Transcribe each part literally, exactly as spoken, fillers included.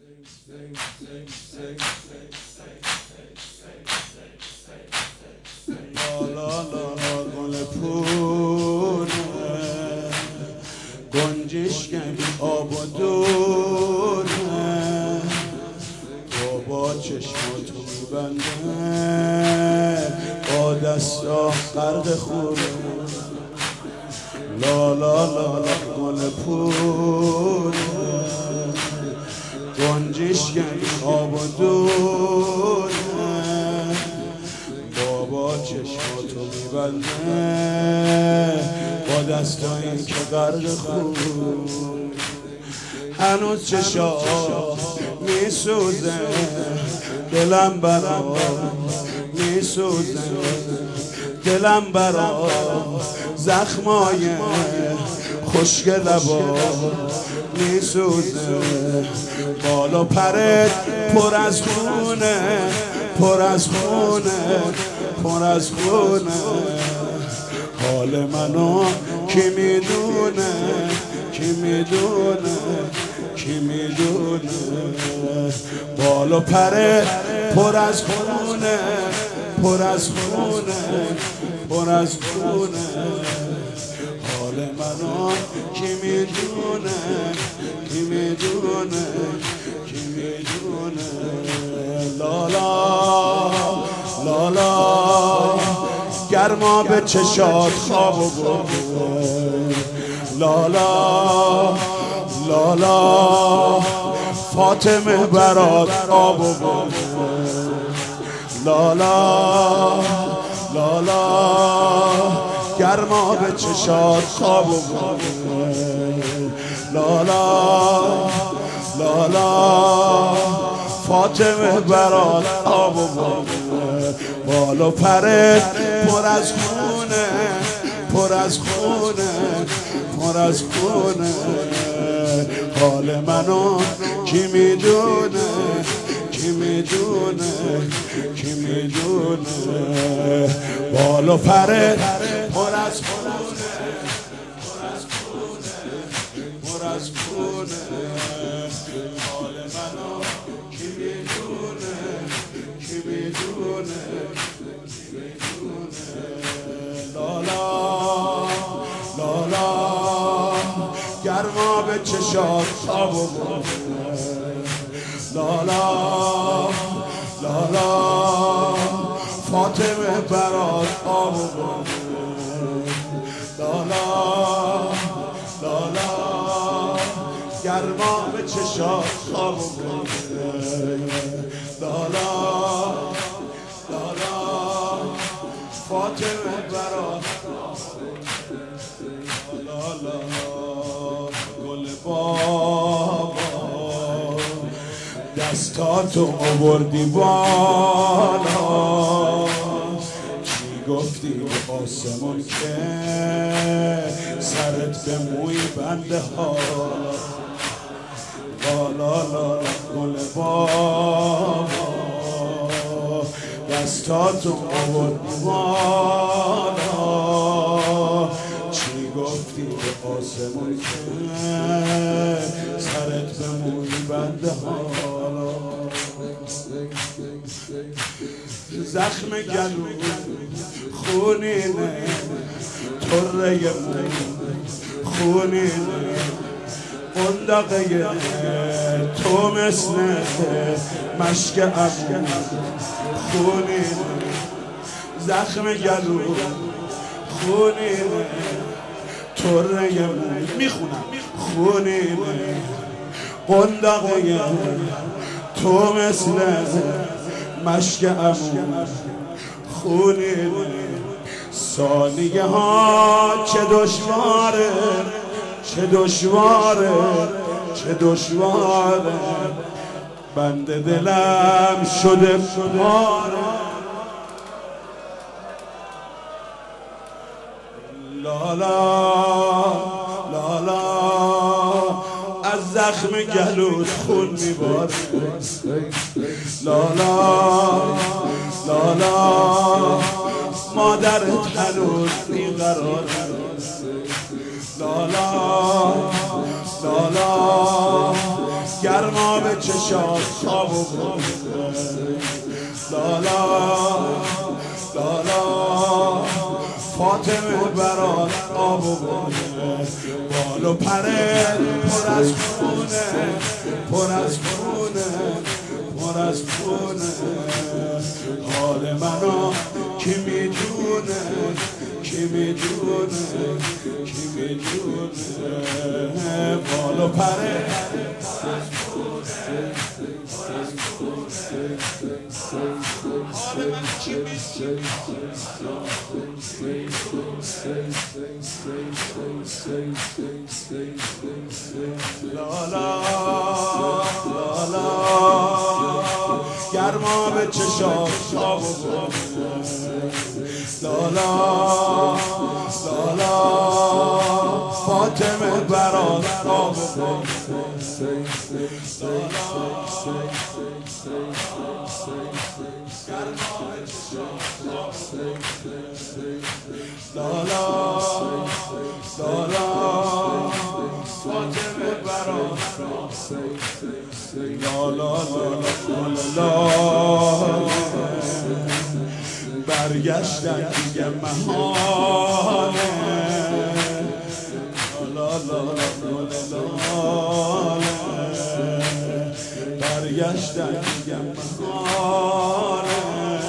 لا لا لا گل پونه گنجش گنج آب و دونه بابا چشماتو میبنده با دستا غرق خونه لا لا لا لا گل پونه گنجش گنج آب و دونه بابا چشماتو میبنده با دستایی که غرق خون هنوز چشا میسوزه دلم برا میسوزه دلم برا زخمای خشک لبا میسوزه بالا پرت پر از خونه پر از خونه پر از خونه حال منو کی میدونه کی میدونه کی میدونه بالا پرت پر از خونه پر از خونه پر از خونه حال منو کی میدونه کی میدونه کی میدونه لالا لالا گرما به چشات خواب و برده لالا لالا فاطمه برات آب و برده لالا لالا گرما به چشات خواب و برده لالا لالا فاطمه برات آب و برده بالا پرت پر از خونه پر از خونه پر از خونه حال منو کی میدونه کی میدونه کی میدونه بالا پرت پر از خونه پر از خونه پر از خونه حال منو کی میدونه کی میدونه لالا لالا گرما به چشات خواب و برده لالا لالا فاطمه برات آب و برده لالا لالا گرما به چشات خواب و برده لالا لالا فاطمه برات لالا گل بابا دستاتو آوردی بالا چی گفتی به آسمون که سرت به موی بنده ها لالا لالا گل بابا دستاتو آوردی بالا چی گفتی به آسمون که سرت به موی بنده حالا زخم گلو خونینه طره موی خونینه قندقه تو مثل مشک ابو خونینه زخم گلو خونینه طره موی میخونم خونینه قندقه تو مثل مشک ابو خونینه ثانیه ها چه دشواره چه دشواره چه دشواره بند دلم شده پاره لالا لالا از زخم گلوت خون میباره لالا لالا مادرت هنوز بیقرار لالا لالا گرما به چشات خواب و لالا لالا فاطمه برات آب و بال و پره پر از خونه پر از خونه پر از خونه حال منو کی میدونه کی میدونه کی میدونه بال و پره حال من کی میدونه لالا لالا گرما به چشات خواب و لالا لالا فاطمه برات آب و لالا لالا فاطمه برات لالا لالا برگشتن دیگه محاله لالا لالا برگشتن دیگه محاله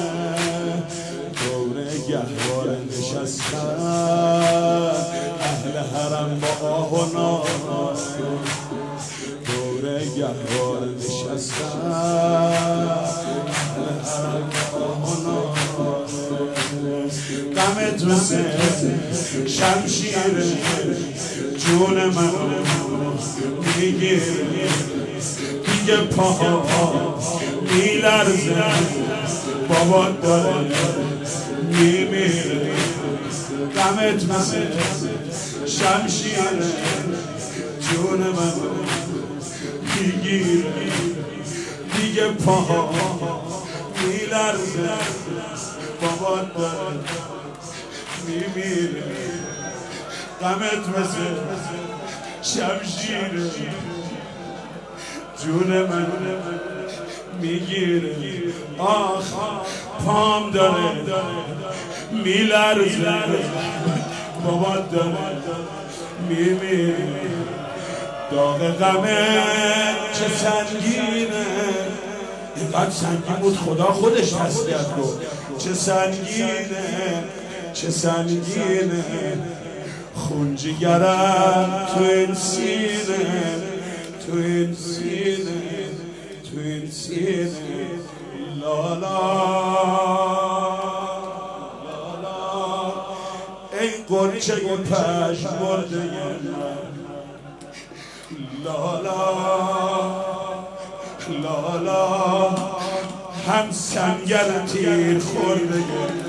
دوره گهواره نشستن اهل حرم با آه و ناله دوره گهواره نشستن اهل حرم با آه و ناله غمت مثل شمشیره جون منو میگیره دیگه پاها میلرزه بابا داره میمیره غمت مثل شمشیره جون منو میگیره دیگه پاها میلرزه بابا داره میمیره غمت مثل شمشیره جون من میگیره آخ پام داره میلرزه بابا داره میمیره داغ غمه چه سنگینه اینقدر سنگین بود خدا خودش تسلیت گفت چه سنگینه چه سنگینه خون جگرم تو این سینه تو این سینه تو این سینه لالا لالا این قرچه پشت برده من لالا لالا هم سنگر تیر خورده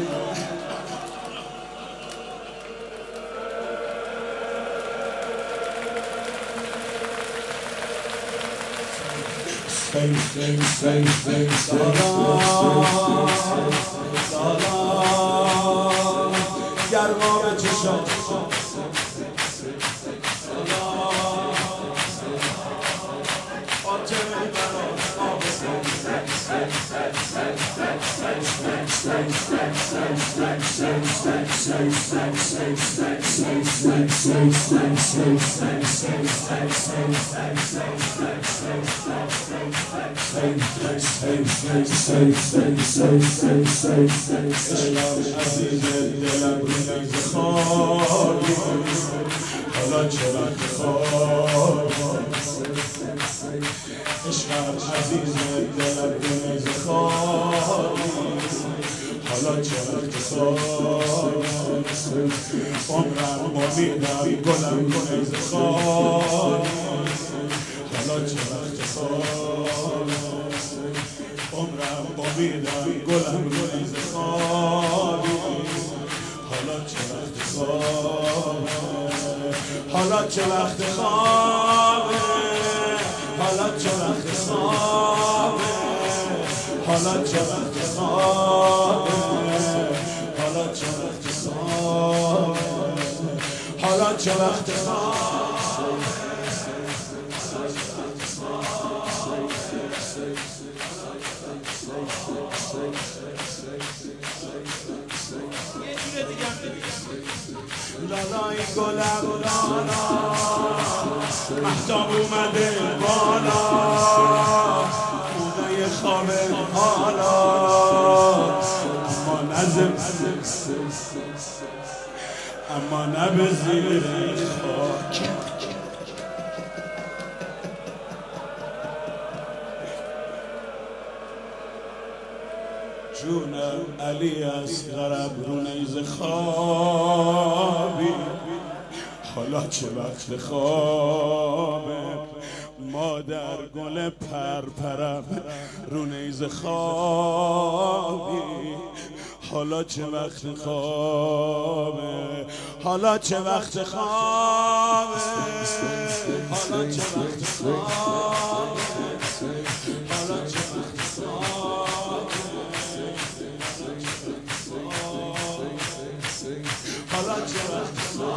Say, say, say, say, say, لالا گرما به چشات فاطمه برات آب عزیز دلم روز خوابی حالا چرا خواب عشقم عزیز دلم روز خوابی حالا چرا خواب عمرم امیدم گلم روز خوابی حالا چرا خواب عمرم امیدم گلم روز خوابی حالا چه وقت خوابه حالا چه وقت خوابه حالا چه وقت خوابه حالا چه وقت خوابه حالا چه وقت خوابه حالا چه وقت خوابه سای گلم دانا مهتاب اومده بالا خونه خواب حالا اما نزم اما نه به زیر خاک جونم علی از غرب رو نیز خوابی حالا چه وقت خوابه مادر گل پرپرم رو نیز خوابی حالا چه وقت خوابه حالا چه وقت خوابه حالا چه وقت خوابه حالا چه وقت خوابه حالا چه وقت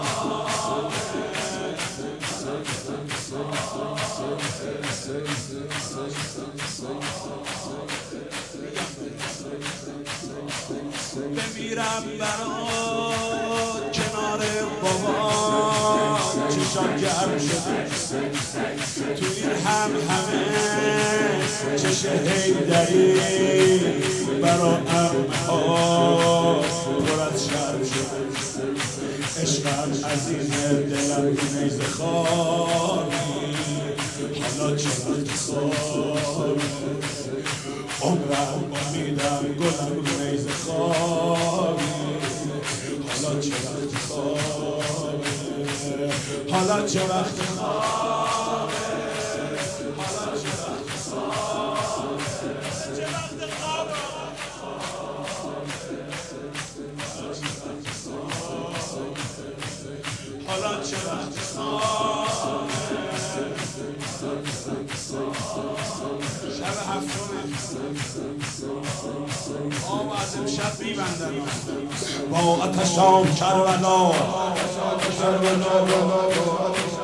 بمیرم برات کنار بابا چشام گرم شده تو این هم همه چش حیدری برا امه ها پر از شرم شده عشقم عزیزه دلم نیز خوابی حالا چه وقت خوابه عمرم امیدم گلم نیز خوابی حالا چه وقت خوابه حالا چه وقت خوابه حالا چه وقت خوابه چه وقت خوابه حالا چه وقت خوابه شب هفتمه آب از امشب میبندن با آتشام کربلا